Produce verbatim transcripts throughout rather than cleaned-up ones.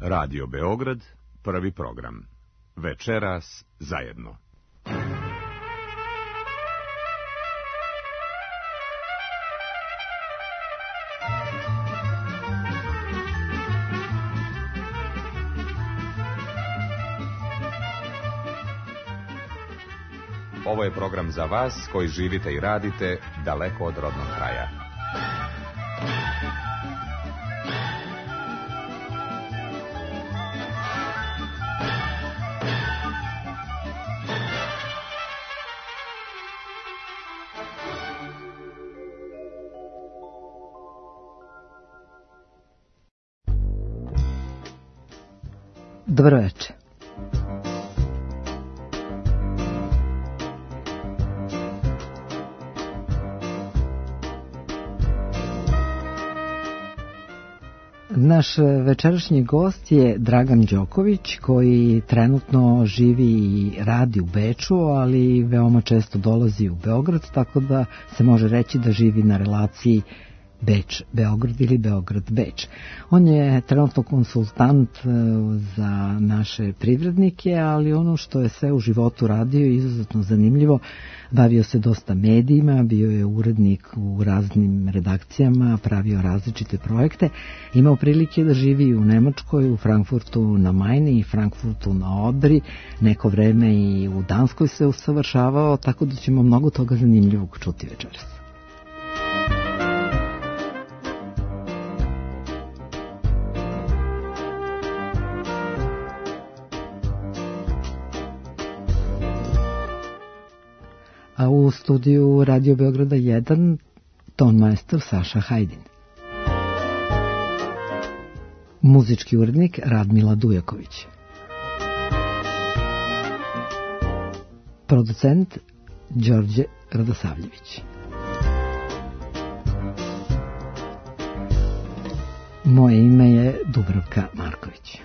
Radio Beograd, prvi program. Večeras zajedno. Ovo je program za vas koji živite i radite daleko od rodnog kraja. Dobro večer. Naš večerašnji gost je Dragan Đoković, koji trenutno živi i radi u Beču, ali veoma često dolazi u Beograd, tako da se može reći da živi na relaciji Beč-Beograd ili Beograd-Beč. On je trenutno konsultant za naše privrednike, ali ono što je sve u životu radio je izuzetno zanimljivo. Bavio se dosta medijima, bio je urednik u raznim redakcijama, pravio različite projekte. Imao prilike da živi u Nemačkoj, u Frankfurtu na Majni i Frankfurtu na Odri. Neko vreme i u Danskoj se usavršavao, tako da ćemo mnogo toga zanimljivog čuti večeras. A u studiju Radio Beograda jedan ton majstor Saša Hajdin. Muzički urednik Radmila Dujaković. Producent Đorđe Radosavljević. Moje ime je Dubravka Marković.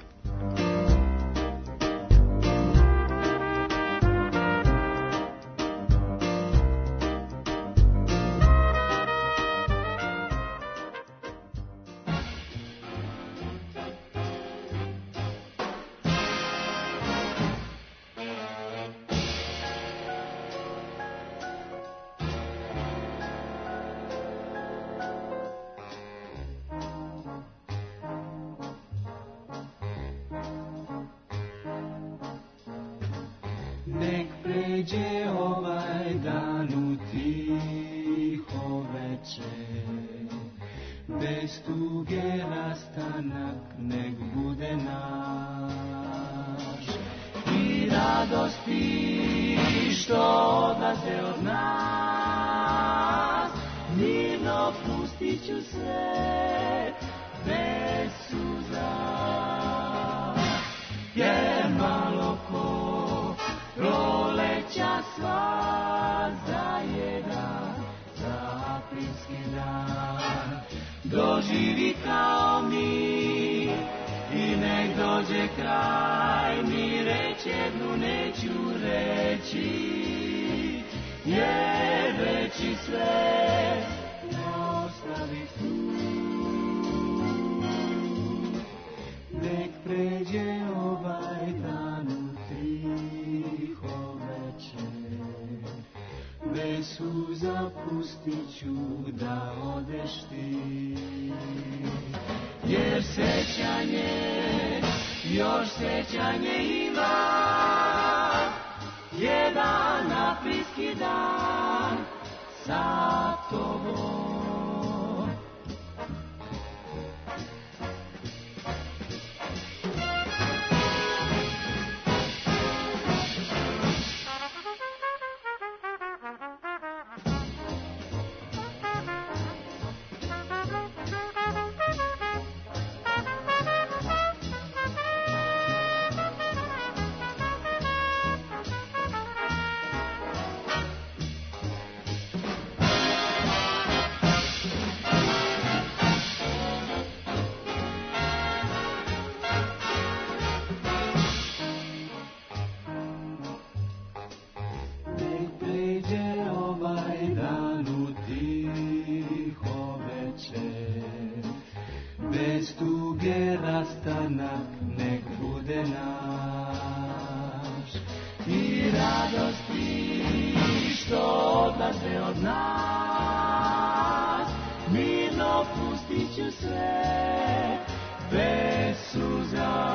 nek bude naš. I radosti što odlaze od nas, mirno pustit ću sve bez suza.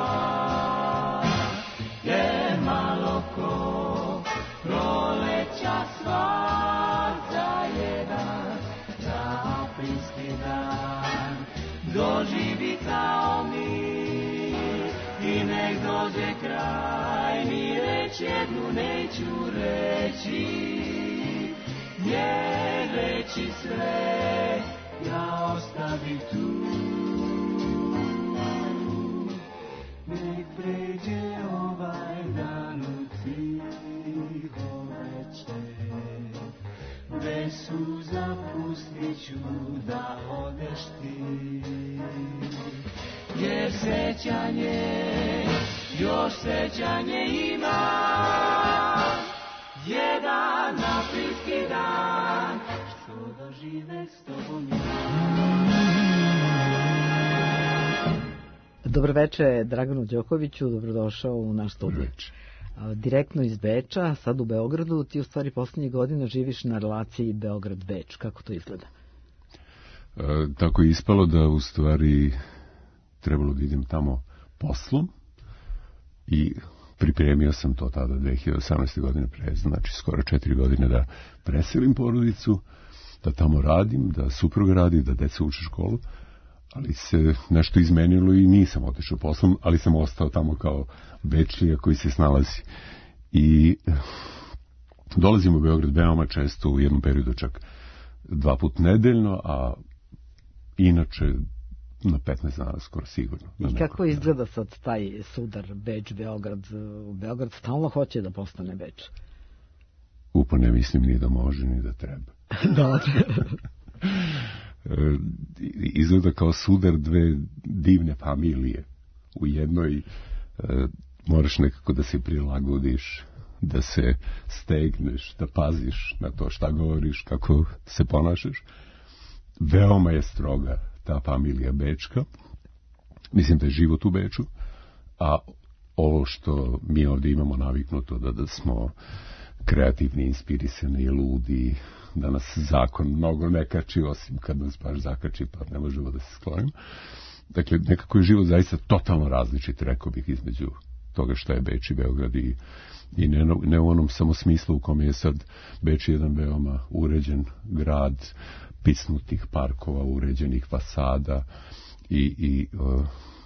Je malo ko proleća sva za jedan aprilski dan. Doživi kao mi i nek dođe kraj, ni reč jednu neću reći, jer reći sve ja ostavim tu. Nek pređe ovaj dan u tiho večer, bez suza pustit ću da odeš ti, jer sećanje, još sećanje ima, jedan aprilski dan, što dožive s tobom ja. Dobro veče Draganu Đokoviću, dobrodošao u naš studio. Direktno iz Beča, sad u Beogradu, ti u stvari poslednjih godina živiš na relaciji Beograd-Beč. Kako to izgleda? E, tako je ispalo da u stvari trebalo da idem tamo poslom i pripremio sam to tada dve hiljade osamnaeste. godine pre, znači skoro četiri godine da preselim porodicu, da tamo radim, da suprug radi, da deca uče školu, ali se nešto izmenilo i nisam otišao poslom, ali sam ostao tamo kao Bečlija koji se snalazi. I dolazim u Beograd veoma često, u jednom periodu čak dva put nedeljno, a inače na petnaest dana skoro sigurno. I kako izgleda sad taj sudar Beč-Beograd? Beograd stalno hoće da postane Beč. Upo ne mislim ni da može, ni da treba. Da. Izgleda kao sudar dve divne familije. U jednoj e, moraš nekako da se prilagodiš, da se stegneš, da paziš na to šta govoriš, kako se ponašaš. Veoma je stroga ta familija bečka. Mislim da je život u Beču, a ovo što mi ovdje imamo naviknuto da, da smo kreativni, inspirisani i ludi, da nas zakon mnogo ne kači, osim kad nas baš zakači, pa ne možemo da se sklonimo. Dakle, nekako je život zaista totalno različit, rekao bih, između toga što je Beč i Beograd i, i ne, ne u onom samo smislu u kom je sad Beč jedan veoma uređen grad, pisnutih parkova, uređenih fasada i, i, uh,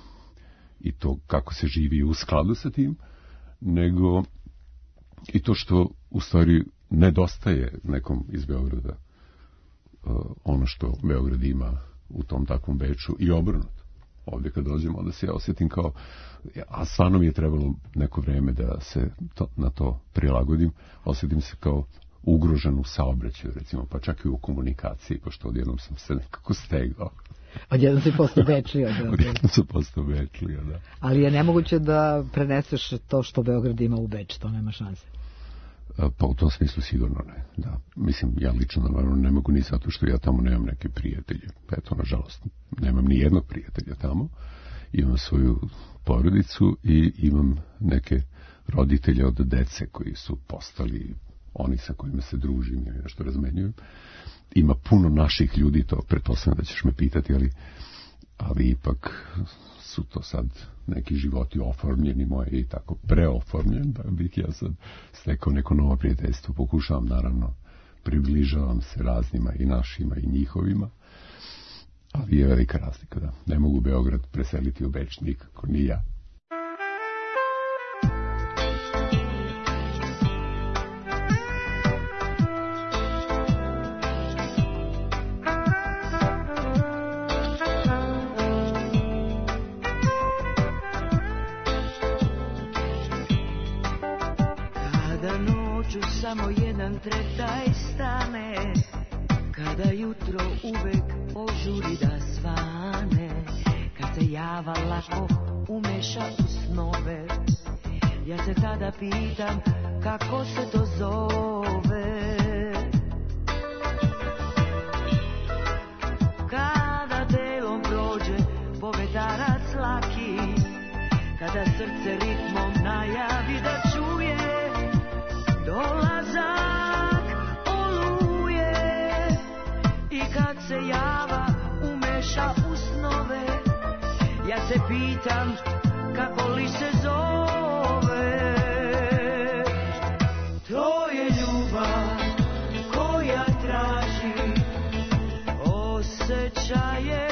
i to kako se živi u skladu sa tim, nego i to što u stvari nedostaje nekom iz Beograda, uh, ono što Beograd ima u tom takvom Beču i obrnuto. Ovdje kad dođemo, onda se ja osjetim kao, a stvarno mi je trebalo neko vreme da se to, na to prilagodim, osjetim se kao ugrožen u saobraćaju, recimo, pa čak i u komunikaciji, pošto odjednom sam se nekako stegao. Odjednom si postao Bečlija, da. Odjednom sam postao Bečlija, da. Ali je nemoguće da preneseš to što Beograd ima u Beč, to nema šanse. Pa u tom smislu sigurno ne, da. Mislim, ja lično naravno ne mogu ni zato što ja tamo nemam neke prijatelje. Eto, nažalost, nemam ni jednog prijatelja tamo. Imam svoju porodicu i imam neke roditelje od dece koji su postali oni sa kojima se družim ili nešto razmenjujem. Ima puno naših ljudi, to pretpostavljam da ćeš me pitati, ali, ali ipak su to sad neki životi oformljeni moje i tako preoformljen, da bih ja sad stekao neko novo prijateljstvo. Pokušavam, naravno, približavam se raznima i našima i njihovima, ali je velika razlika, da. Ne mogu Beograd preseliti u Beč nikako, ni ja. Samo jedan tretaj stane, kada jutro uvek požuri da svane, kad se java lako umeša u snove, ja se tada pitam kako se to zove. Kada delom prođe povetarac laki, srce ritmom najavi da čuje dolazak oluje i kad se java umeša u snove, ja se pitam kako li se zove. To je ljubav koja traži osjećaje.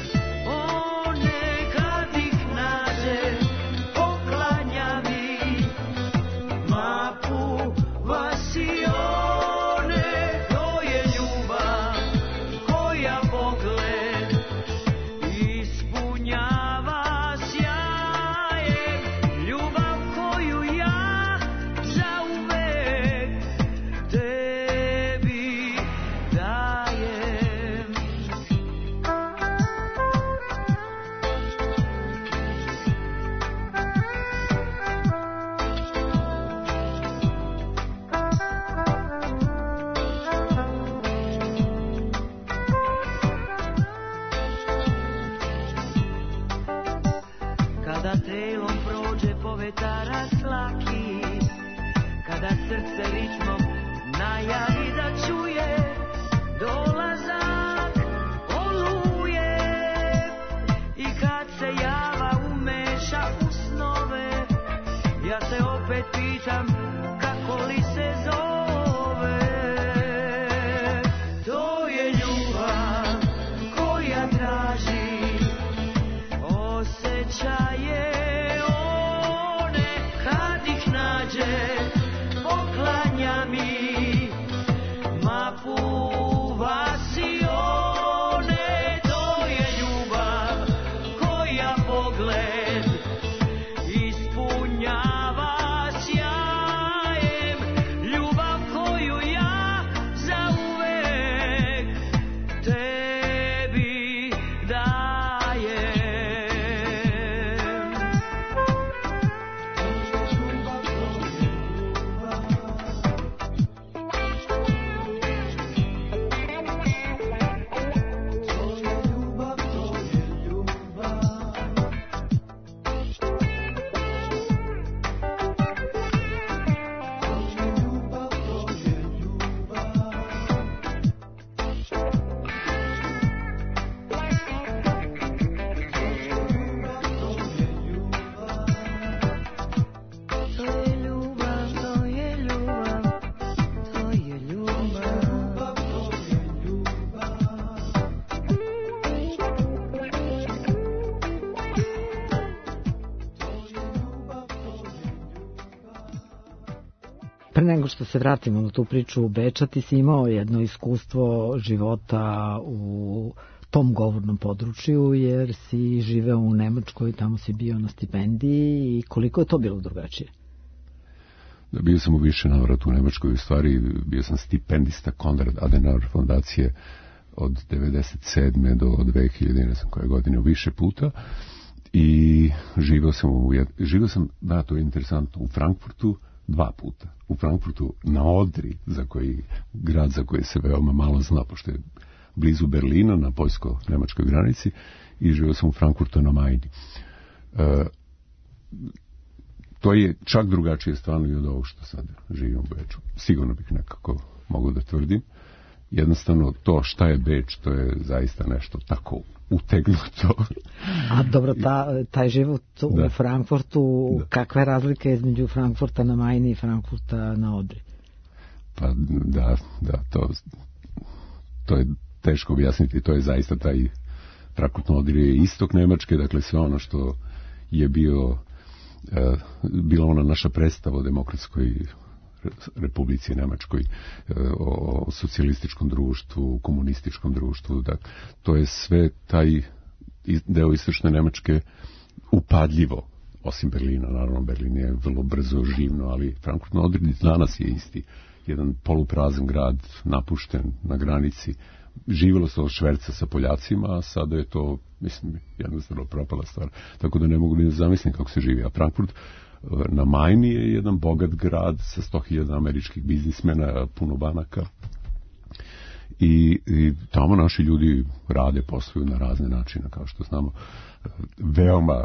Pre nego što se vratimo na tu priču u Beča, ti si imao jedno iskustvo života u tom govornom području, jer si živeo u Nemačkoj, tamo si bio na stipendiji i koliko je to bilo drugačije? Da, bio sam u više navrata u Nemačkoj, u stvari bio sam stipendista Konrad Adenauer fondacije od devedeset sedme do dve hiljade, ne znam koje godine, u više puta. I živeo sam, u, živeo sam, da, to je interesantno, u Frankfurtu dva puta. U Frankfurtu na Odri, za koji, grad za koji se veoma malo zna, pošto je blizu Berlina, na poljsko-nemačkoj granici, i živeo sam u Frankfurtu na Majni. E, to je čak drugačije stvarno i od ovog što sad živim u Beču. Sigurno bih nekako mogu da tvrdim. Jednostavno to šta je Beč, to je zaista nešto tako utegnuto. A dobro, ta, taj život u da. Frankfurtu, da. Kakva je razlika između Frankfurta na Majni i Frankfurta na Odri? Pa da, da, to, to je teško objasniti, to je zaista taj Frankfurt na Odri je istok Nemačke, dakle sve ono što je bio, e, bila ona naša predstava o demokratskoj Republici Nemačkoj, o socijalističkom društvu, komunističkom društvu, da to je sve taj deo istočne Nemačke upadljivo, osim Berlina, naravno Berlin je vrlo brzo živno, ali Frankfurt na Odri danas je isti, jedan poluprazan grad, napušten na granici, živjelo se od šverca sa Poljacima, a sada je to, mislim, jednostavno propala stvar, tako da ne mogu ni da zamislim kako se živi, a Frankfurt na Majni je jedan bogat grad sa sto hiljada američkih biznismena, puno banaka i, i tamo naši ljudi rade, posluju na razne načine, kao što znamo. Veoma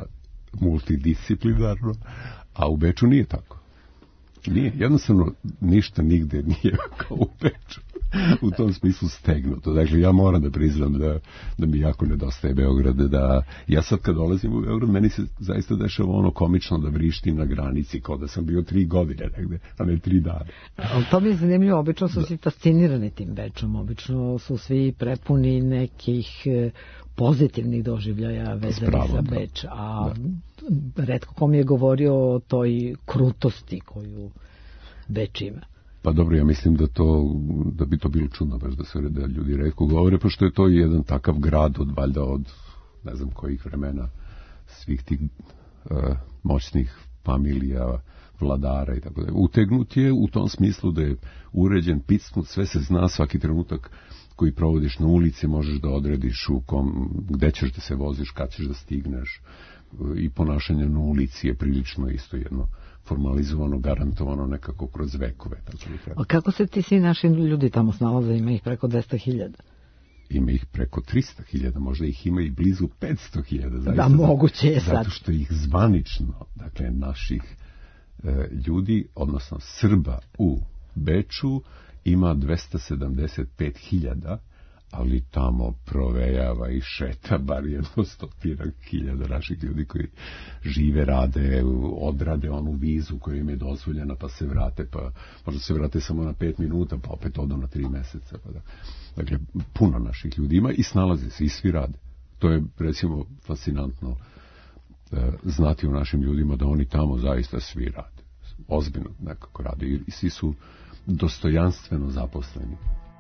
multidisciplinarno, a u Beču nije tako. Nije, jednostavno ništa nigde nije kao u Beču. U tom smislu stegnuto. Dakle, ja moram da priznam da, da mi jako nedostaje Beograd. Da, ja sad kad dolazim u Beograd, meni se zaista dešava ono komično da vrištim na granici, kao da sam bio tri godine negde, a ne tri dana. Ali to mi je zanimljivo, obično su da. svi fascinirani tim Bečom, obično su svi prepuni nekih pozitivnih doživljaja vezanih za Beč, a da. retko kom je govorio o toj krutosti koju Beč ima. Pa dobro, ja mislim da to da bi to bilo čudno baš da se da ljudi retko govore, pošto je to jedan takav grad od valjda od ne znam kojih vremena svih tih uh, moćnih familija, vladara i tako da. Utegnut je u tom smislu da je uređen, picnut, sve se zna, svaki trenutak koji provodiš na ulici možeš da odrediš u kom, gde ćeš da se voziš, kad ćeš da stigneš, i ponašanje na ulici je prilično isto jedno formalizovano, garantovano nekako kroz vekove. A kako se ti svi naši ljudi tamo snalaze? Ima ih preko dvesta hiljada. Ima ih preko trista hiljada, možda ih ima i blizu petsto hiljada. Da, moguće je sad. Zato što ih zvanično, dakle, naših e, ljudi, odnosno Srba u Beču, ima dvesta sedamdeset pet hiljada, ali tamo provejava i šeta bar jedno stotina hiljada naših ljudi koji žive, rade, odrade onu vizu koja im je dozvoljena, pa se vrate, pa možda se vrate samo na pet minuta, pa opet odu na tri meseca. Pa da. Dakle, puno naših ljudi ima i snalaze se i svi rade. To je, recimo, fascinantno e, znati u našim ljudima da oni tamo zaista svi rade. Ozbiljno nekako rade i svi su dostojanstveno zaposleni.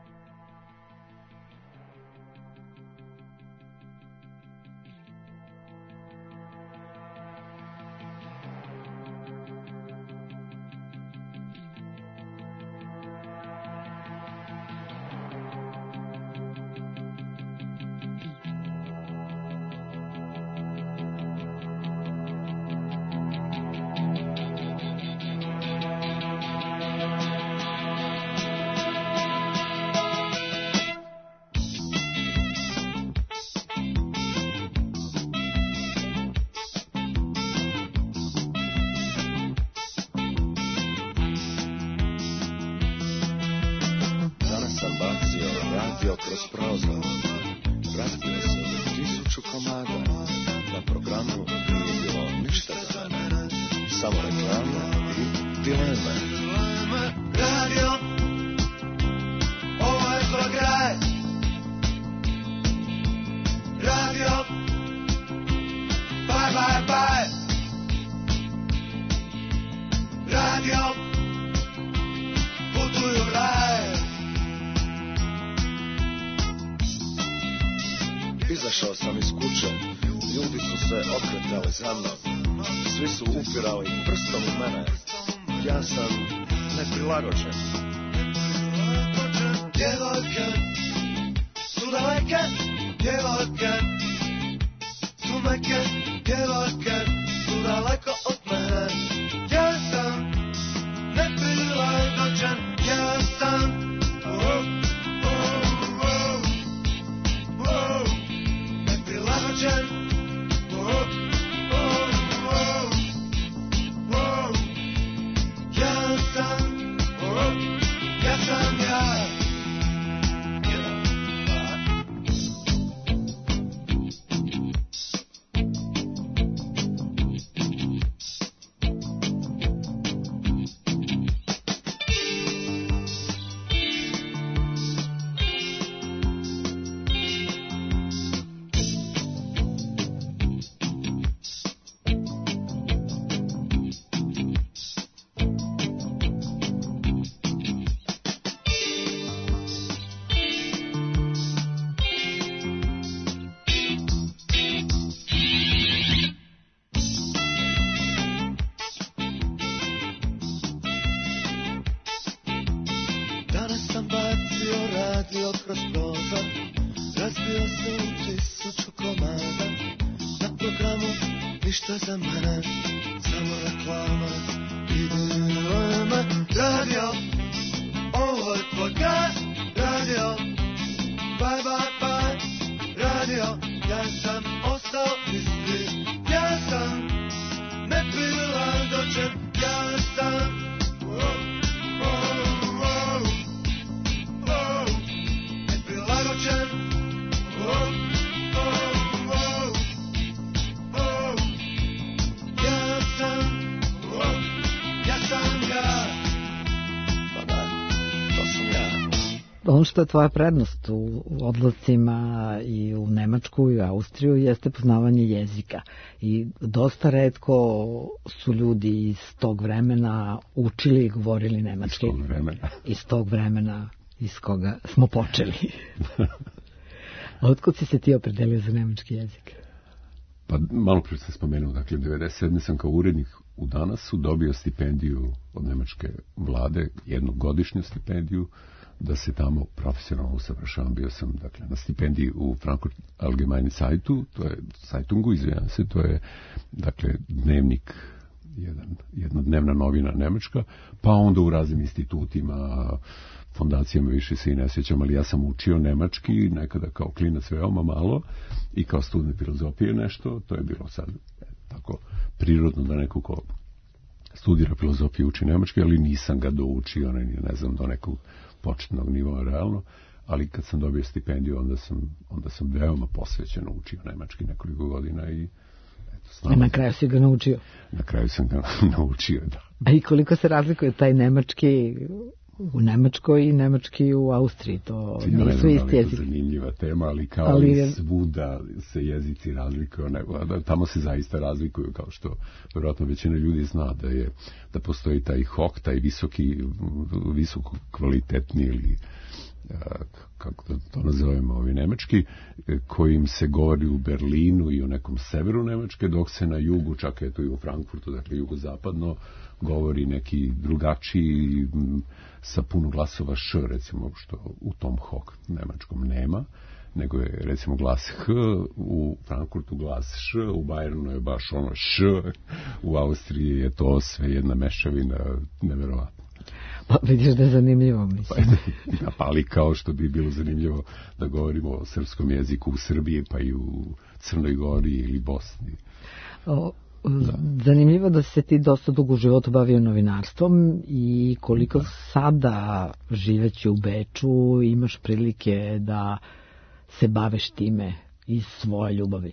Izašao sam iz kuće, ljudi su se okretali za mnom, svi su upirali prstom u mene, ja sam neprilagođen. Djevojke su daleke, djevojke su meke, djevojke su daleko od mene, ja sam neprilagođen, ja sam Ja sam lažem, ja sam oh, oh, oh, oh, neprilagođen oh, oh, oh, oh, ja sam oh, ja sam ja. Pa da, to sam ja. Ono što je tvoja prednost u odlascima i u Nemačku i u Austriju jeste poznavanje jezika. I dosta retko su ljudi iz tog vremena učili i govorili nemački. Iz tog vremena. Iz tog vremena iz koga smo počeli. Otkud si se ti opredelio za nemački jezik? Pa malo prije sam spomenuo, dakle, devedeset sedme sam kao urednik u Danasu dobio stipendiju od nemačke vlade, jednogodišnju stipendiju, da se tamo profesionalno usavršavam. Bio sam, dakle, na stipendiji u Frankfurt Allgemeine Zeitung, to je Zeitungu, izvinjam se, to je, dakle, dnevnik, jedan, jedna dnevna novina nemačka, pa onda u raznim institutima, fondacijama, više se i ne sjećam, ali ja sam učio nemački, nekada kao klinac veoma malo, i kao student filozofije nešto, to je bilo sad tako prirodno da neko ko studira filozofiju uči nemački, ali nisam ga doučio, ne, ne znam, do nekog početnog nivoa realno, ali kad sam dobio stipendiju, onda sam, onda sam veoma posvećeno učio nemački nekoliko godina i eto, snadno, na kraju si ga naučio? Na kraju sam ga naučio, da. A i koliko se razlikuje taj nemački u Nemačkoj i nemački u Austriji? To ja nisu isti jezik. To je zanimljiva tema, ali kao ali i svuda se jezici razlikuju. Ne, tamo se zaista razlikuju, kao što vjerojatno većina ljudi zna da je da postoji taj hok, taj visoki, visoko kvalitetni ili kako to nazovemo ovi nemački, kojim se govori u Berlinu i u nekom severu Nemačke, dok se na jugu, čak eto i u Frankfurtu, dakle jugozapadno, govori neki drugačiji sa puno glasova š, recimo, što u tom hok nemačkom nema, nego je recimo glas h, u Frankfurtu glas š, u Bayernu je baš ono š, u Austriji je to sve jedna mešavina neverovatna. Pa vidiš da je zanimljivo, mislim. Pa, ali kao što bi bilo zanimljivo da govorimo o srpskom jeziku u Srbiji, pa i u Crnoj Gori ili Bosni. O, da. Zanimljivo da se ti dosta dugo u životu bavio novinarstvom i koliko da. Sada živeći u Beču imaš prilike da se baveš time iz svoje ljubavi.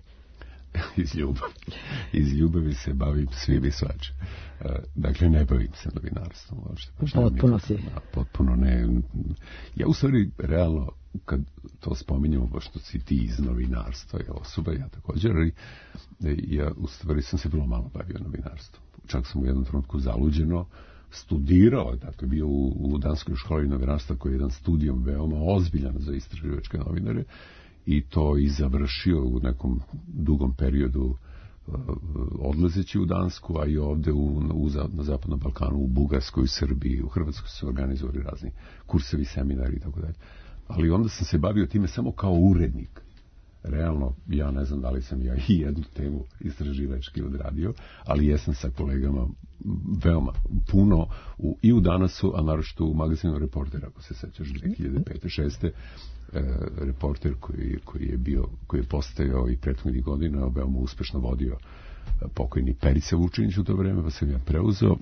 iz ljubavi. Iz ljubavi se bavim svim i svačim. Dakle, ne bavim se novinarstvom. Potpuno si. Potpuno ne. Ja u stvari, realno, kad to spominjamo, pošto si ti iz novinarstva, je osoba, ja također, ali ja u stvari sam se vrlo malo bavio novinarstvom. Čak sam u jednom trenutku zaluđeno studirao, dakle, bio u, u Danskoj školi novinarstva, koji je jedan studijom veoma ozbiljan za istraživačke novinare, i to i završio u nekom dugom periodu odlazeći u Dansku, a i ovde u, u, na Zapadnom Balkanu, u Bugarskoj, u Srbiji, u Hrvatskoj su organizovali razni kursevi, seminari i tako dalje. Ali onda sam se bavio time samo kao urednik. Realno, ja ne znam da li sam ja i jednu temu istraživački odradio, ali jesam sa kolegama veoma puno u, i u Danasu, a naročito u magazinu Reporter, ako se sećaš, dve hiljade pete šeste E, reporter koji, koji je bio, koji je postajao i prethodnih godina, veoma uspešno vodio pokojni Perica Vučinić u to vreme, pa sam ja preuzeo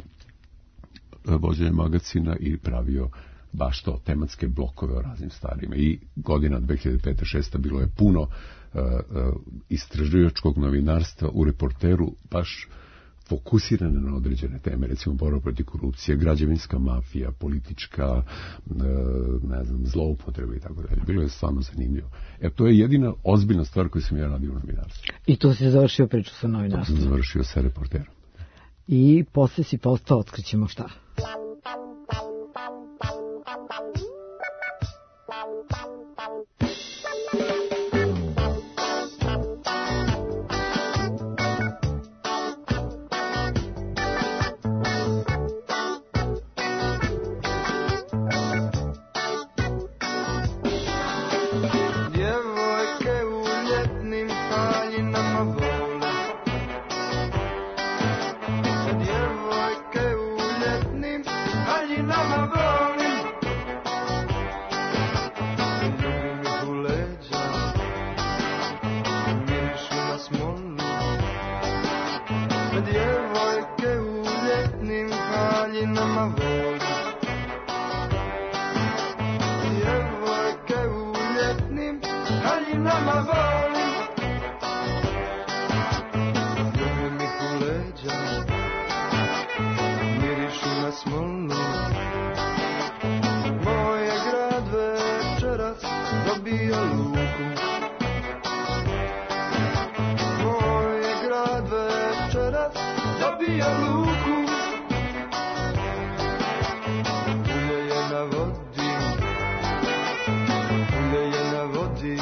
vođenje magazina i pravio baš to, tematske blokove o raznim stvarima. I godina dve hiljade pete šeste bilo je puno uh, uh, istraživačkog novinarstva u Reporteru, baš fokusirane na određene teme, recimo borba protiv korupcije, građevinska mafija, politička, ne znam, zloupotreba i tako dalje. Bilo je stvarno zanimljivo. E, to je jedina ozbiljna stvar koju sam ja radio u novinarstvu. I tu si završio priču sa novinarstvom? To sam završio sa Reporterom. I posle si postao, otkrićemo šta? Djevojke u ljetnim leđa mirišu na smolu. Moj je grad večeras dobio luku. Moj je grad večeras dobio luku. Ulje je na vodi, ulje je na vodi.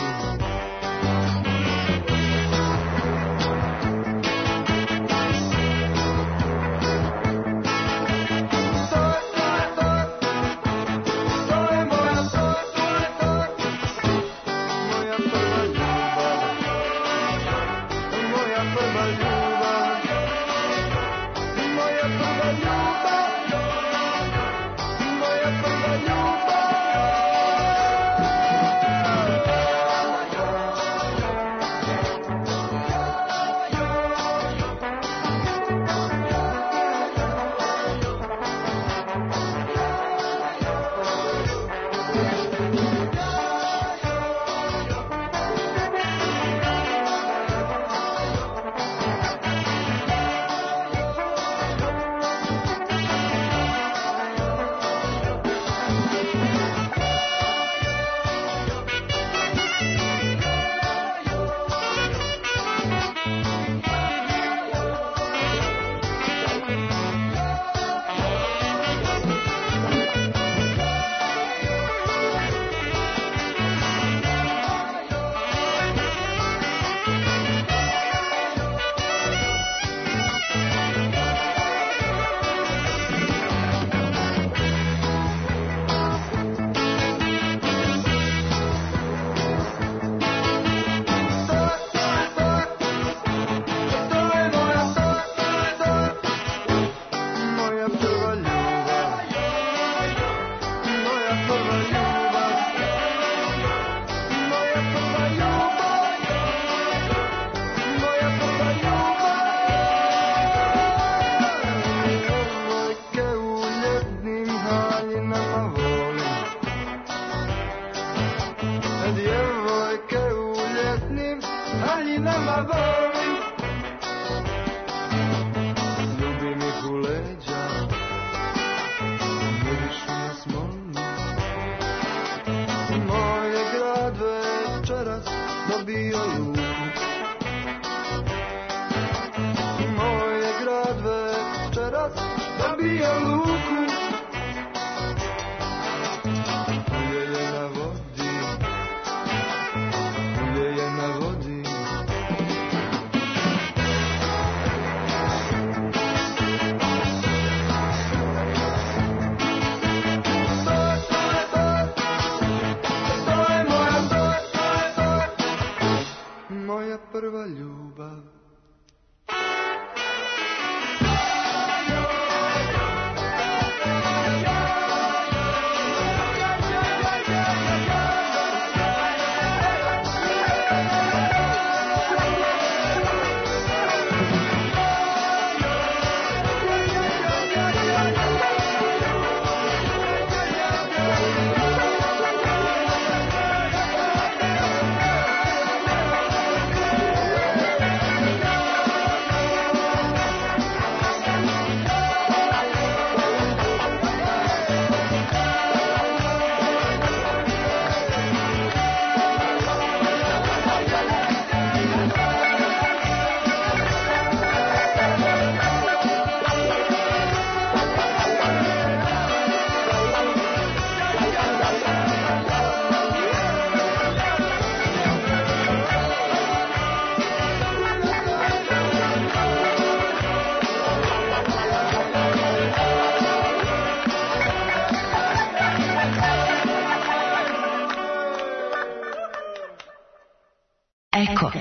Eko.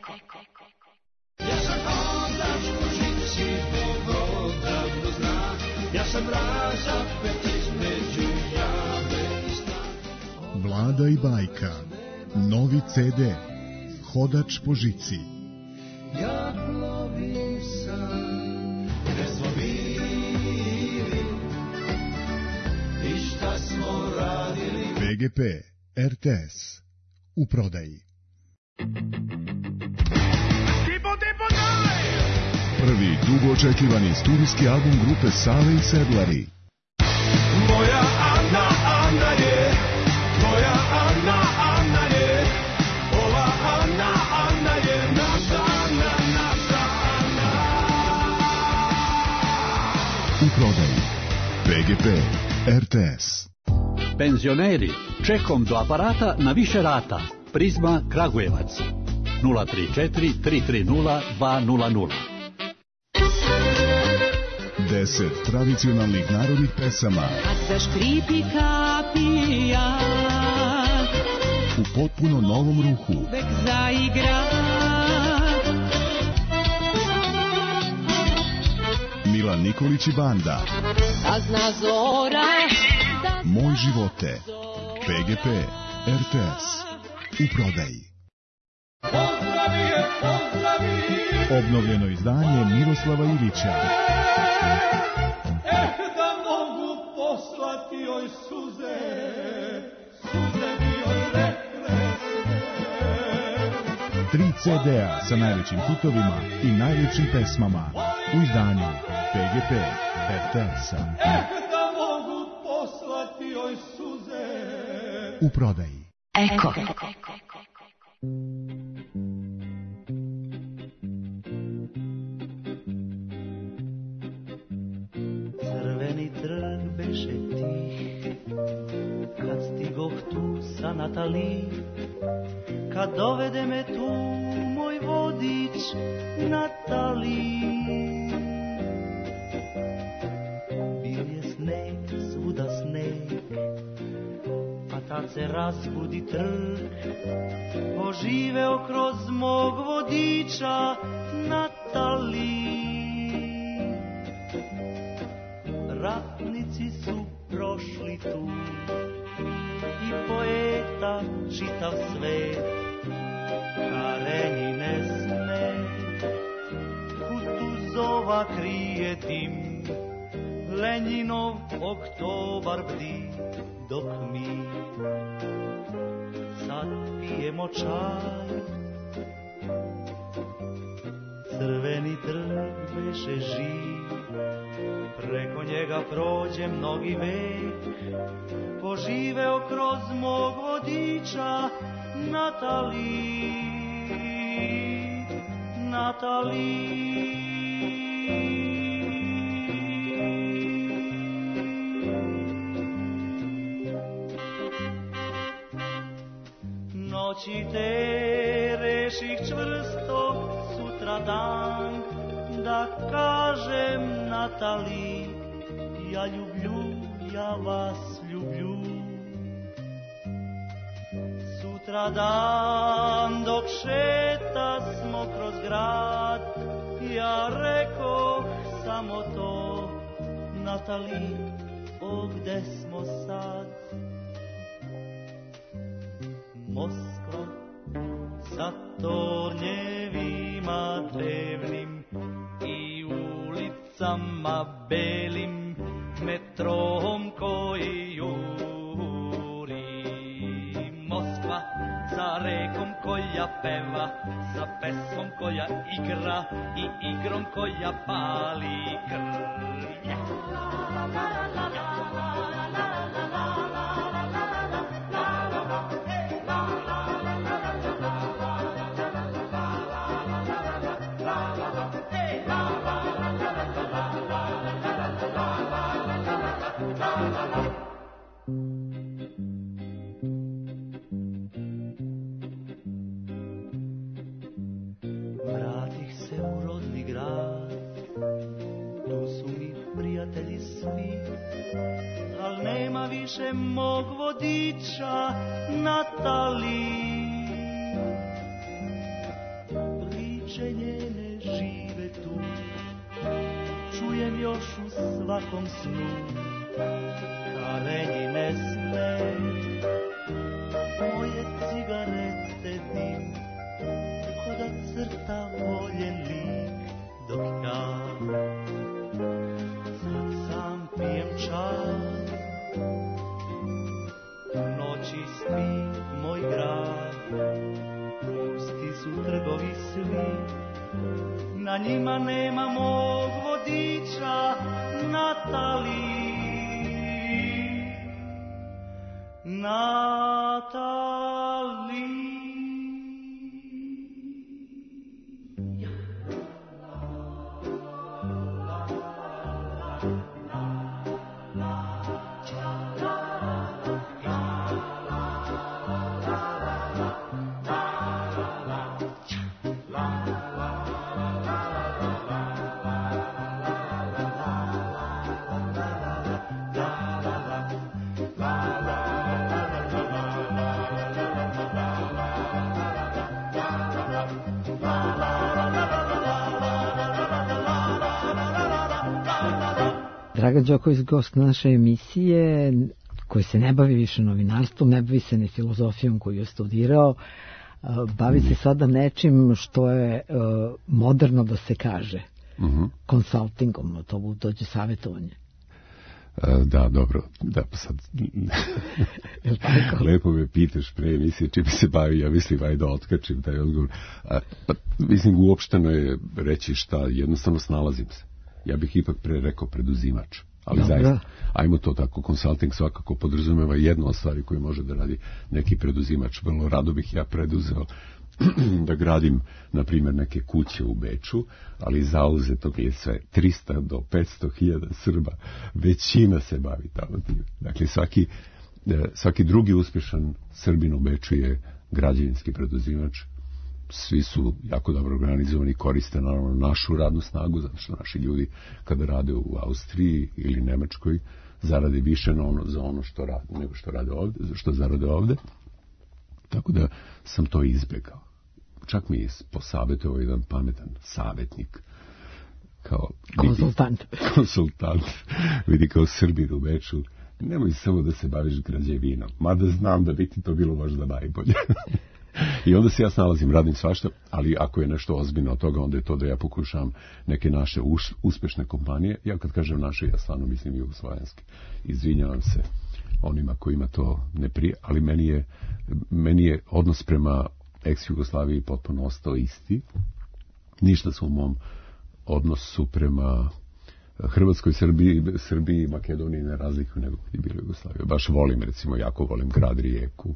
Ja sam hodač po žici, povodavno zna. Ja sam razapet između jame i sna. Vlada i bajka. Novi ce de. Hodač po žici. Ja plovim sam, gde smo bili i šta smo radili. be ge pe, er te es. U prodaji. Tipo, tipo, daj! Prvi dugo očekivani studijski album grupe Sale i Sedlari. Moja Ana, Ana je, moja Ana, Ana je, ova Ana, Ana je naša Ana, naša Ana. U prodaji P G P, R T S. Penzioneri, čekom do aparata na više rata. Prizma Kragujevac. nula tri četiri tri tri nula dva nula nula. Deset tradicionalnih narodnih pesama Kad zaškripi kapija, u potpuno novom ruhu. uvek zaigra. Milan Nikolić i banda. A zna zora da Moj živote. P G P, R T S. U prodaji. Pozdravi je, pozdravi, Obnovljeno izdanje Miroslava Ilića. eh da mogu poslati joj suze, suze bi joj rekle sve. Tri C D-a sa najvećim hitovima i najljepšim pesmama u izdanju P G P, R T S-a. Eh da mogu poslati joj suze. U prodaji. Eko. Crveni trg beše tih, kad stigoh tu sa Natali, kad dovede me tu moj vodič Natali. Bil je sneg, svuda sneg, pa tad se razbudi trg, oživeo kroz mog vodiča Natali. Ratnici su prošli tu i poeta čitav svet, Karenjine sne, Kutuzova krije dim, Lenjinov oktobar bdi, dok mi sad pijemo čaj. Crveni trg beše živ, preko njega prođe mnogi vek, poživeo kroz mog vodiča Natali, Natali. Noći te reših čvrsto sutra dan, da kažem Natali, ja ljublju, ja vas ljublju. Sutra dan dok šeta smo kroz grad, ja rekoh samo to, Natali, o gde smo sad? Moskva sa tornjevima drevnim i ulicama belim, metrom koji juri. Moskva sa rekom koja peva, sa pesmom koja igra i igrom koja pali krv. Vratih se u rodni grad, tu su mi prijatelji svi, al nema više mog vodiča Natali. Priče njene žive tu, čujem još u svakom snu, Karenjine sne, moje cigarete dim, ko da crta voljen lik, dok ja sad sam pijem čas. U noći spi moj grad, pusti su trgovi svi, na njima nema mog vodiča Natali. Natali. Dragan Đoković, gost naše emisije, koji se ne bavi više novinarstvom, ne bavi se ni filozofijom koju je studirao, bavi se sada nečim što je uh, moderno da se kaže. Uh-huh. Konsultingom, to dođe savjetovanje. Uh, da, dobro, da, pa sad lepo me pitaš pre emisije čim se bavi, ja mislim ajde otkačim taj odgovor. Uh, pa, mislim, uopšteno je reći šta, jednostavno snalazim se. Ja bih ipak pre rekao preduzimač. Ali Dobre. Zaista, ajmo to tako, konsulting svakako podrazumeva jednu od stvari koju može da radi neki preduzimač. Vrlo rado bih ja preduzeo da gradim, na primjer, neke kuće u Beču, ali zauzeto mi je sve. trista do petsto hiljada Srba, većina se bavi tamo tim. Dakle, svaki, svaki drugi uspješan Srbin u Beču je građevinski preduzimač. Svi su jako dobro organizovani, koriste naravno našu radnu snagu, zato što naši ljudi kada rade u Austriji ili Nemačkoj zarade više na ono, za ono što rade, nego što rade ovde, što zarade ovde. Tako da sam to izbjegao. Čak mi je posavjetovao jedan pametan savjetnik, kao konsultant. Vidi, konsultant, vidi kao Srbin u Beču, nemoj samo da se baviš građevinom, mada znam da bi ti to bilo možda najbolje. I onda se ja snalazim, radim svašta, ali ako je nešto ozbiljno od toga, onda je to da ja pokušam neke naše us, uspešne kompanije. Ja kad kažem naše, ja stvarno mislim jugoslovenske. Izvinjavam se onima kojima to ne prije, ali meni je, meni je odnos prema ex-Jugoslaviji potpuno ostao isti. Ništa su u mom odnosu prema Hrvatskoj, Srbiji, Srbiji i Makedoniji ne razlikuju nego kad je bilo Jugoslavija. Baš volim, recimo, jako volim grad Rijeku.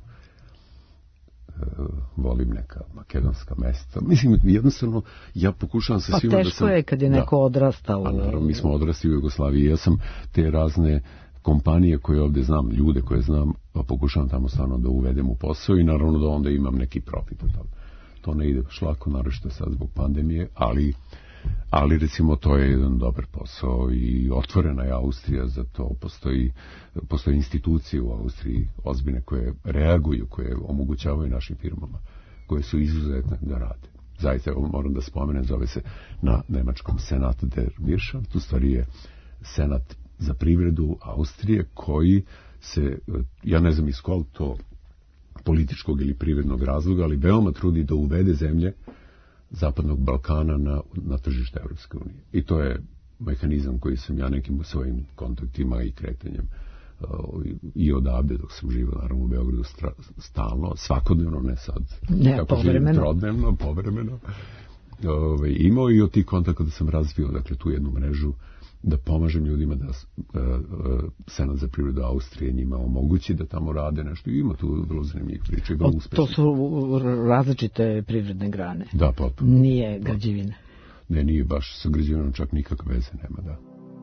Volim neka makedonska mesta. Mislim, jednostavno, ja pokušavam sa pa svima da sam... Pa teško je kad je neko da, odrastao. A naravno, mi smo odrastali u Jugoslaviji. Ja sam te razne kompanije koje ovdje znam, ljude koje znam, pa pokušavam tamo stvarno da uvedem u posao i naravno da onda imam neki profit od toga. To ne ide baš lako, naročito sad zbog pandemije, ali, ali recimo to je jedan dobar posao i otvorena je Austrija za to. Postoji, postoji institucije u Austriji ozbiljne koje reaguju, koje omogućavaju našim firmama, koje su izuzetne da rade. Zaista, moram da spomenem, zove se na nemačkom Senat der Wirtschaft, u stvari je Senat za privredu Austrije, koji se, ja ne znam iz kog to političkog ili privrednog razloga, ali veoma trudi da uvede zemlje Zapadnog Balkana na, na tržište Evropske unije. I to je mehanizam koji sam ja nekim svojim kontaktima i kretanjem uh, i odavde dok sam živio naravno u Beogradu stra, stalno, svakodnevno, ne sad, ne, kako živim, trodnevno, povremeno, uh, imao i od tih kontakta da sam razvio, dakle, tu jednu mrežu da pomažem ljudima da uh, uh, Senat za privredu Austrije njima omogući da tamo rade nešto. I ima tu vrlo zanimljivih priča i vrlo uspešnih. To su različite privredne grane. Da, potpuno. Nije građevina. Ne, nije baš sa građevinom, čak nikakve veze nema, da.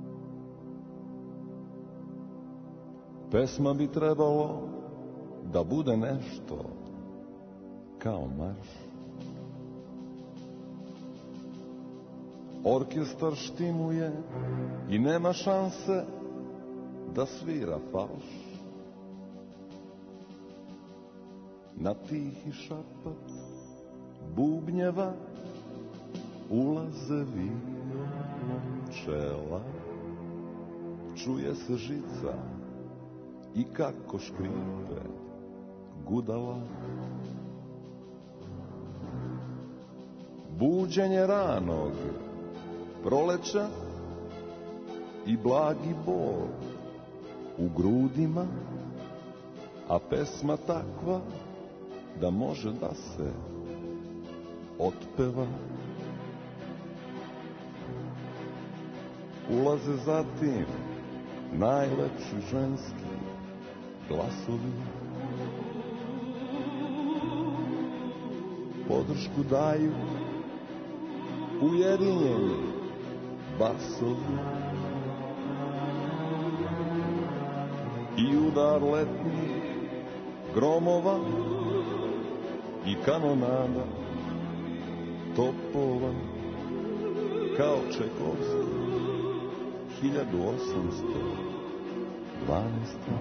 Pesma bi trebalo da bude nešto kao marš. Orkestar štimuje i nema šanse da svira falš. Na tihi šapat bubnjeva ulaze violončela. Čuje se žica i kako škripe gudala. Buđenje ranog proleća i blagi bol u grudima, a pesma takva da može da se otpeva. ulaze zatim najlepši ženski glasovi. Podršku daju ujedinjeni basovi i udar letnji gromova i kanonada topova kao Čekovski hiljadu osamsto dvanaeste.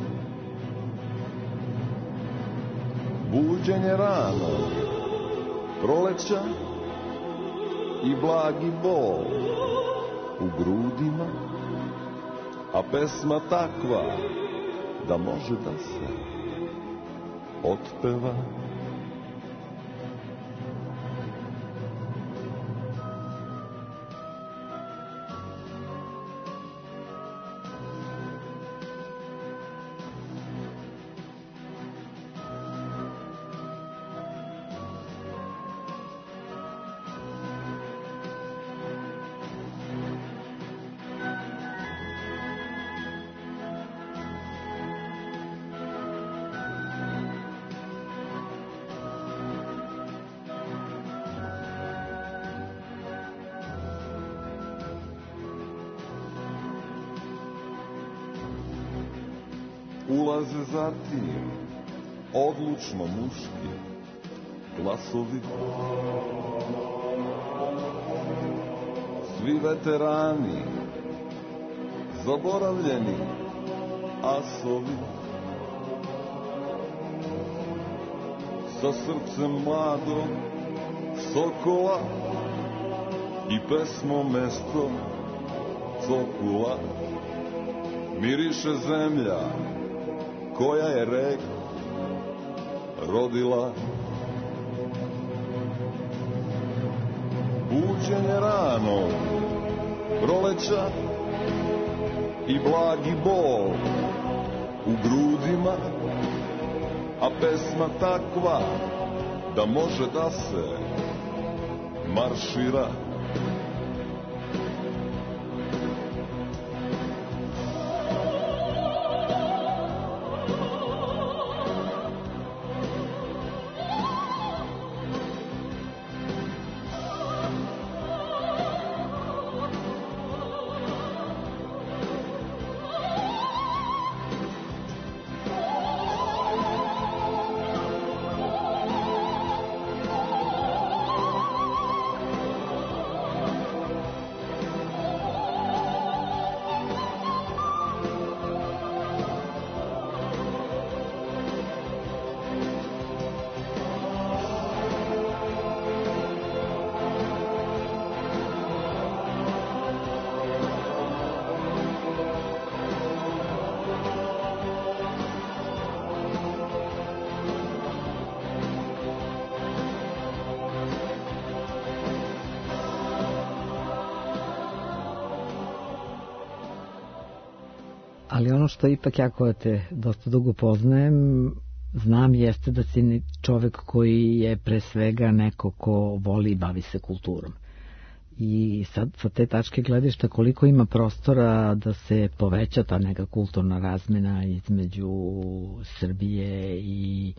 Buđenje rano proleća i blagi bol u grudima, a pesma takva da može da se otpeva. Ulaze zatim odlučno muški glasovi, svi veterani, zaboravljeni asovi, sa srcem mladog sokola i pesmom mesto cokula, miriše zemlja koja je reku rodila. Buđenje rano proleća i blagi bol u grudima, a pesma takva da može da se maršira. Ali ono što ipak ja koja te dosta dugo poznajem, znam jeste da si čovek koji je pre svega neko ko voli i bavi se kulturom. I sad sa te tačke gledišta koliko ima prostora da se poveća ta neka kulturna razmena između Srbije i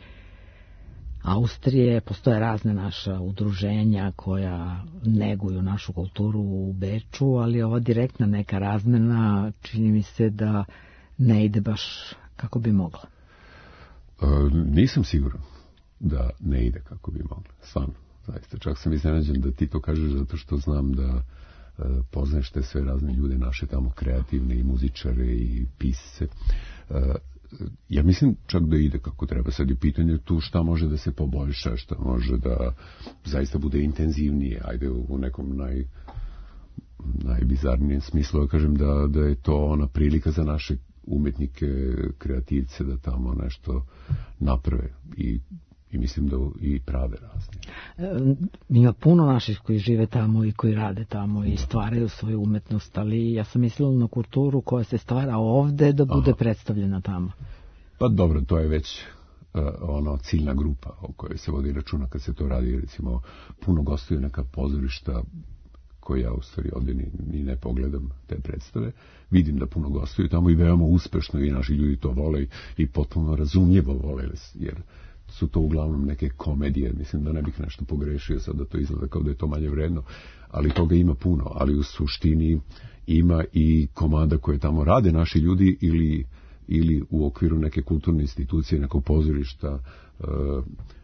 Austrije. Postoje razne naša udruženja koja neguju našu kulturu u Beču, ali ova direktna neka razmena čini mi se da ne ide baš kako bi mogla. E, nisam siguran da ne ide kako bi mogla. Stvarno, zaista. Čak sam iznenađen da ti to kažeš zato što znam da e, poznaješ te sve razne ljude naše tamo kreativne i muzičare i pisce. E, ja mislim čak da ide kako treba. Sad je pitanje tu šta može da se poboljša, šta može da zaista bude intenzivnije. Ajde u nekom naj, najbizarnijem smislu da kažem da, da je to ona prilika za naše umetnike, kreativce da tamo nešto naprave i, i mislim da i prave razne. E, ima puno naših koji žive tamo i koji rade tamo i stvaraju svoju umetnost, ali ja sam mislila na kulturu koja se stvara ovde da bude Aha. predstavljena tamo. Pa dobro, to je već uh, ono ciljna grupa o kojoj se vodi računa kad se to radi, recimo puno gostuju neka pozorišta koje ja u stvari ovde ni, ni ne pogledam te predstave. Vidim da puno gostuju tamo i veoma uspešno i naši ljudi to vole i potpuno razumljivo vole, jer su to uglavnom neke komedije. Mislim da ne bih nešto pogrešio sad da to izgleda kao da je to manje vredno, ali toga ima puno, ali u suštini ima i komada koje tamo rade naši ljudi ili, ili u okviru neke kulturne institucije, nekog pozorišta, uh,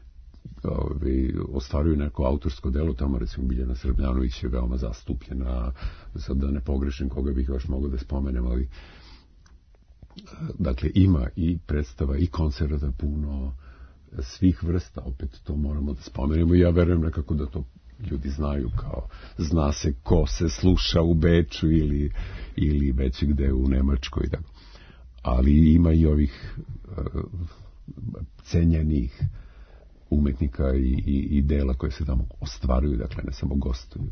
Ove, ostvaruju neko autorsko delo, tamo recimo Biljana Srbljanović je veoma zastupljena, sad da ne pogrešim koga bih još mogao da spomenem, ali dakle ima i predstava i koncerta puno svih vrsta, opet to moramo da spomenemo i ja verujem nekako da to ljudi znaju, kao zna se ko se sluša u Beču ili, ili već gde u Nemačkoj, tako. Ali ima i ovih uh, cenjenih umetnika i, i, i dela koje se tamo ostvaruju, dakle ne samo gostuju.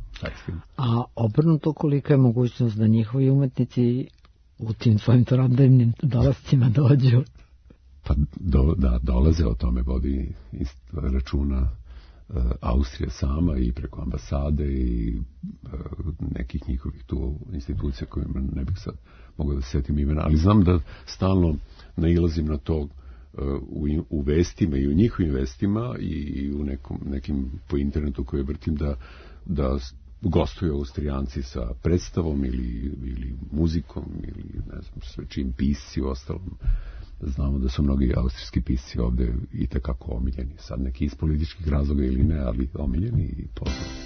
A obrnuto, kolika je mogućnost da njihovi umetnici u tim svojim torandevnim dolascima dođu? Pa do, da, dolaze, o tome vodi računa uh, Austrija sama i preko ambasade i uh, nekih njihovih tu institucija kojima ne bih sad mogao da setim imena, ali znam da stalno nailazim na to U, u vestima i u njihovim vestima i u nekom, nekim po internetu koje vrtim da, da gostuju Austrijanci sa predstavom ili, ili muzikom ili ne znam sve čim, pisci u ostalom. Znamo da su mnogi austrijski pisci ovde i tekako omiljeni, sad neki iz političkih razloga ili ne, ali omiljeni i poznati.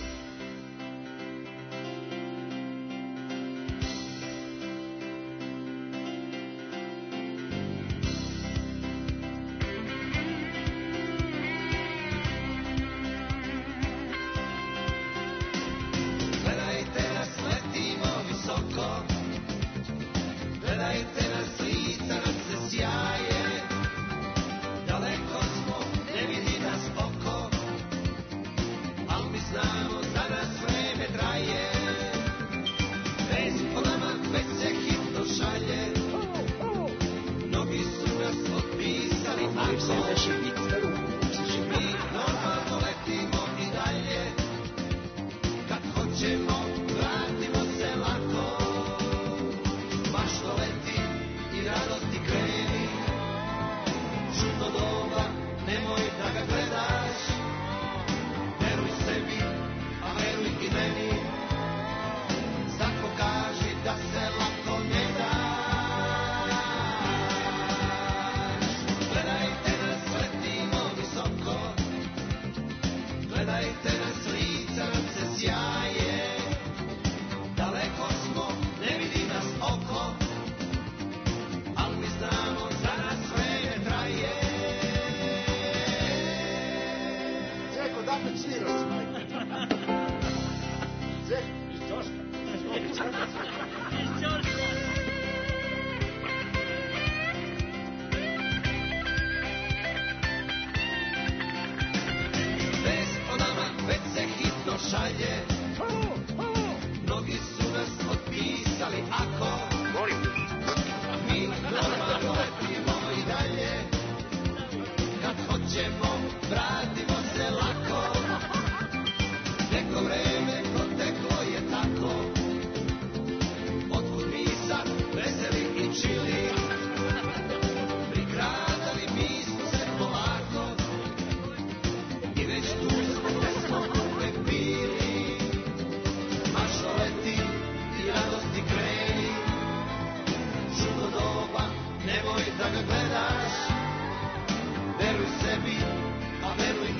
Da ga gledaš, veruj sebi, a veruj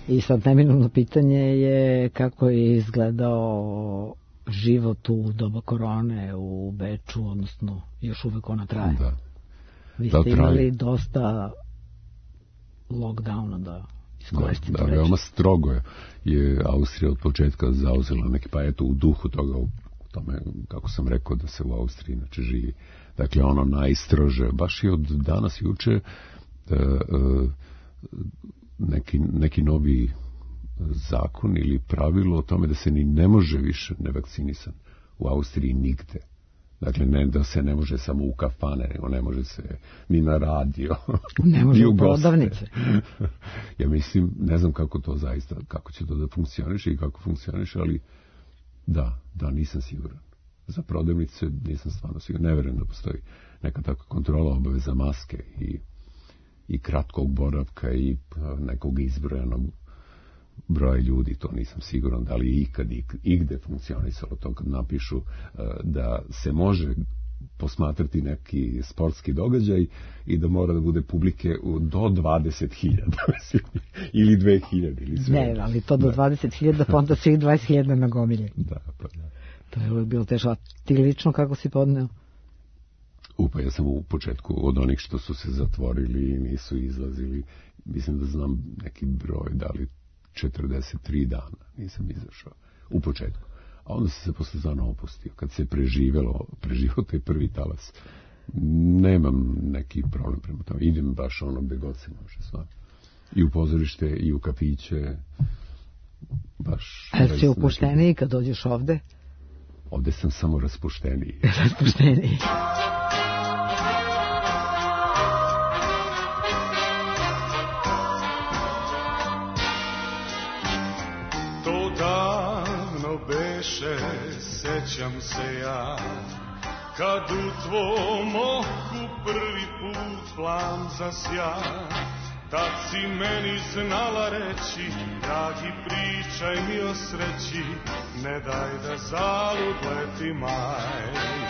I sad neminovno pitanje je kako je izgledao život u doba korone u Beču, odnosno još uvek ona traje. Da. Vi da, ste imali dosta lockdowna da iskoristite. Da, da veoma strogo je, je Austrija od početka zauzela neki, pa eto u duhu toga, u tome, kako sam rekao, da se u Austriji inače živi. Dakle, ono najstrože, baš i od danas juče e, e, neki, neki novi zakon ili pravilo o tome da se ni ne može više nevakcinisan u Austriji nigde. Dakle, ne da se ne može samo u kafane, nego ne može se ni na radio. Ne može u prodavnice. Ja mislim, ne znam kako to zaista, kako će to da funkcioniše i kako funkcioniše, ali da, da, nisam siguran. Za prodavnice nisam stvarno siguran. Ne verujem da postoji neka takva kontrola, obaveza maske i, i kratkog boravka i nekog izbrojanog broja ljudi, to nisam siguran da li ikad igde funkcionisalo to kad napišu da se može posmatrati neki sportski događaj i da mora da bude publike do dvadeset hiljada ili dve hiljade ili sve. Ne, ali to do dvadeset hiljada, pa onda svih dvadeset hiljada na gomilje. Da, pa da. To je uvijek bilo teško. A ti lično kako si podneo? Upa, ja sam u početku od onih što su se zatvorili i nisu izlazili, mislim da znam neki broj, da li četrdeset tri dana nisam izašao u početku. A onda sam se posle zano opustio. Kad se preživelo, preživao taj prvi talas, nemam neki problem prema tome. Idem baš ono gde god se može stvarno. I u pozorište, i u kafiće. Baš... A si opušteniji kad dođeš ovde? Ovde sam samo raspušteniji. Raspušteniji. Sećam se ja, kad u tvom oku prvi put plan zasja, tad si meni znala reći, dragi pričaj mi o sreći, ne daj da zalud leti maj.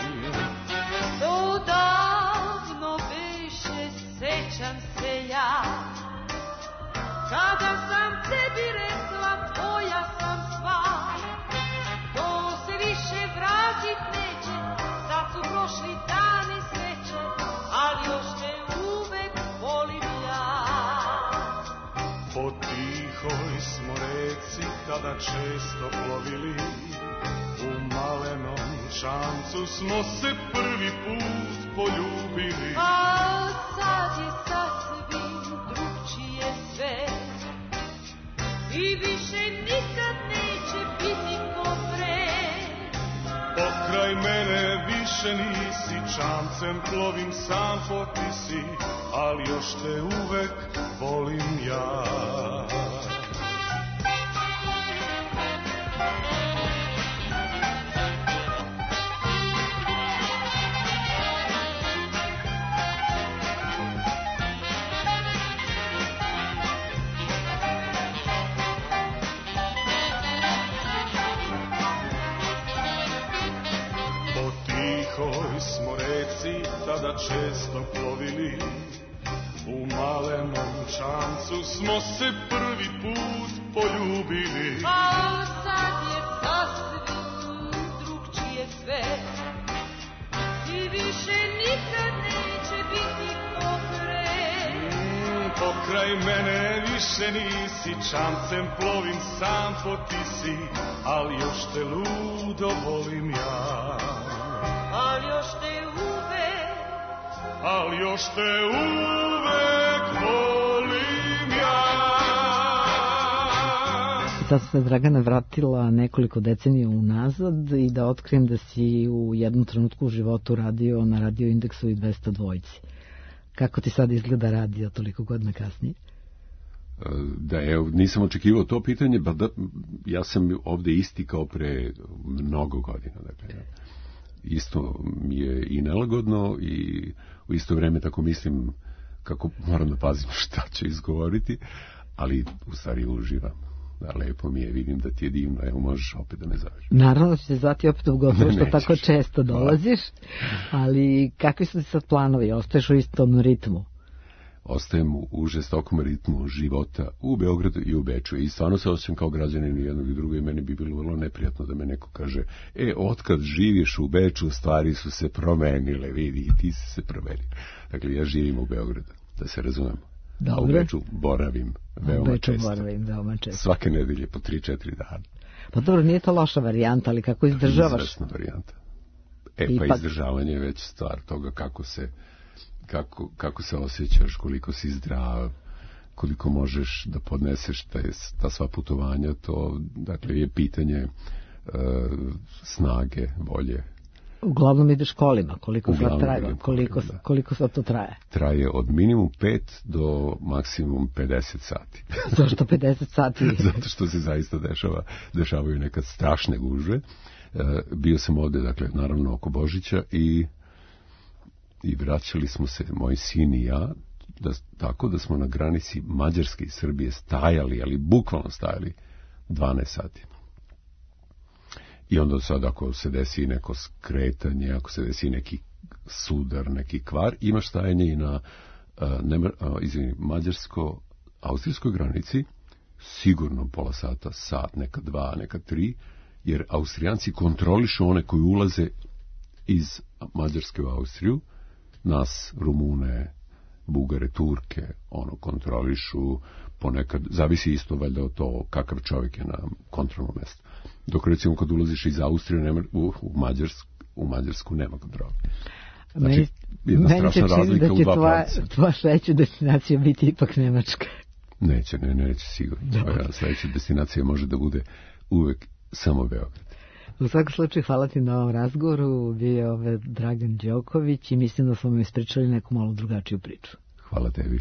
To davno beše, sećam se ja, kada sam tebi rekla, tvoja sam sva. Vratit neće, sad su prošli dani sreće, ali još te uvek volim ja. Po tihoj smo reci tada često plovili, u malenom šancu smo se prvi put poljubili. A sad je sasvim drugčije sve i više nikad neće biti ko pre. Pokraj mene više nisi, čamcem plovim sam po ti si, ali još te uvek volim ja. Tihoj smo reci tada često plovili, u malenom čamcu smo se prvi put poljubili. A sad je sasvim drugčije sve i više nikad neće biti ko pre. Mm, pokraj mene više nisi, čamcem plovim sam po ti si, ali još te ludo volim ja. Ali još te uvek, ali još te uvek volim ja. Sad se Dragana vratila nekoliko decenija unazad i da otkrijem da si u jednom trenutku u životu radio na Radio Indeksu i dvesta dvojci. Kako ti sad izgleda radio toliko godina kasnije? Da, evo, nisam očekivao to pitanje, ba da, ja sam ovde isti kao pre mnogo godina, dakle, ja. Isto mi je i nelagodno i u isto vreme tako mislim kako moram da pazim šta ću izgovoriti, ali u stvari uživam. Da, lepo mi je, vidim da ti je divno, evo možeš opet da me zoveš. Naravno da ću se zvati opet u gotovo što tako često dolaziš, ali kakvi su ti sad planovi, ostaješ u istom ritmu? ostajem u žestokom ritmu života u Beogradu i u Beču i stvarno se osjećam kao građanin jednog i drugog i meni bi bilo vrlo neprijatno da me neko kaže e, otkad živiš u Beču stvari su se promenile, vidi i ti si se promenio. Dakle, ja živim u Beogradu, da se razumemo. Dobro. A u Beču boravim veoma u Beču često. Boravim veoma često. Svake nedelje po tri četiri dana. Pa dobro, nije to loša varijanta, ali kako izdržavaš? Izvesna varijanta. E, Ipak... pa izdržavanje je već stvar toga kako se, kako, kako se osjećaš, koliko si zdrav, koliko možeš da podneseš te, ta sva putovanja, to dakle je pitanje e, snage, volje. Uglavnom ideš kolima, koliko sad traje, idem, koliko, da. koliko sad to traje? Traje od minimum pet do maksimum pedeset sati. Zašto pedeset sati? Zato što se zaista dešava, dešavaju nekad strašne gužve. E, bio sam ovde, dakle, naravno oko Božića i, i vraćali smo se, moj sin i ja, da, tako da smo na granici Mađarske i Srbije stajali, ali bukvalno stajali dvanaest sati. I onda sad ako se desi neko skretanje, ako se desi neki sudar, neki kvar, imaš stajanje i na uh, nema, uh, izvini, mađarsko-austrijskoj granici, sigurno pola sata, sat, neka dva, neka tri, jer Austrijanci kontrolišu one koji ulaze iz Mađarske u Austriju, nas, Rumune, Bugare, Turke, ono, kontrolišu, ponekad, zavisi isto valjda od to kakav čovjek je na kontrolnom mjestu. Dok recimo kad ulaziš iz Austrije nema, u, u, Mađarsku, u Mađarsku nema kontrole. Znači, meni, jedna meni strašna razlika da u će dva tvoja, pravca. tvoja sledeća destinacija biti ipak Nemačka. Neće, ne, neće sigurno. Tvoja sledeća destinacija može da bude uvek samo Beograd. U svakom slučaju hvala ti na ovom razgovoru, bio je ove Dragan Đoković i mislim da smo mi ispričali neku malo drugačiju priču. Hvala tebi.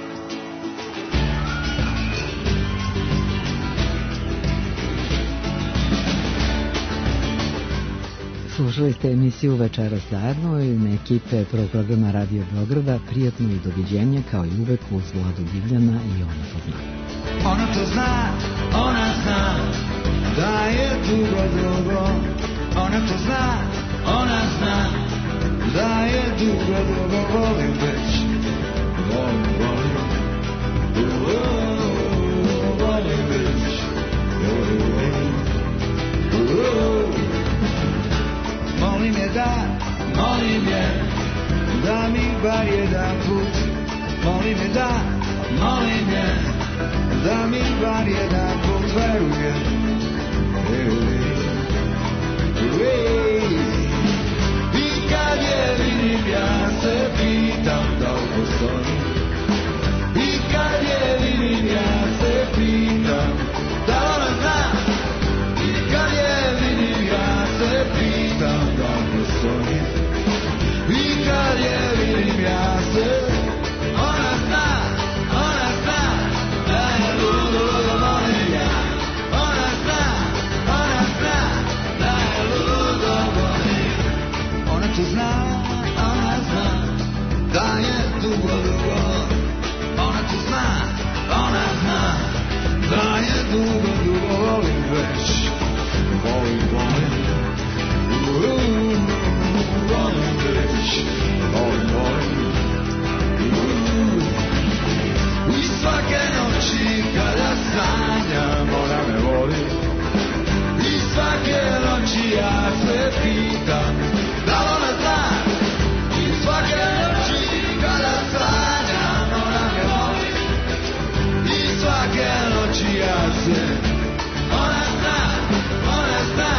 Slušali ste emisiju Večeras zajedno i na ekipe prvog programa Radio Beograda. Prijatno i doviđenje kao i uvek uz Vladu Divljana i Ona to zna. Ona to zna, ona zna da je dugo, dugo. Ona to zna, ona zna da je dugo, dugo. Volim već, volim, volim, volim već, volim, molim je da, molim je da mi bar jedan put, molim je da, molim je da mi bar jedan put veruje. I kad je vidim ja se pitam da li postoji. I kad je vidim ja se pitam da ona zna. I kad je vidim ja se pitam da li postoji. I kad je vidim ja se ona zna, ona zna da je ludo, ludo volim ja. Ona zna, ona zna da je ludo volim. Ona to zna, ona zna da je dugo, dugo. Ona to zna, ona zna da je dugo, dugo. Volim već, volim, volim, volim već, volim, volim. I svake noći kada sanjam ona me voli. I svake noći ja se pitam da ona zna. I svake noći kada sanjam ona me voli. I svake noći ja se ona zna, ona zna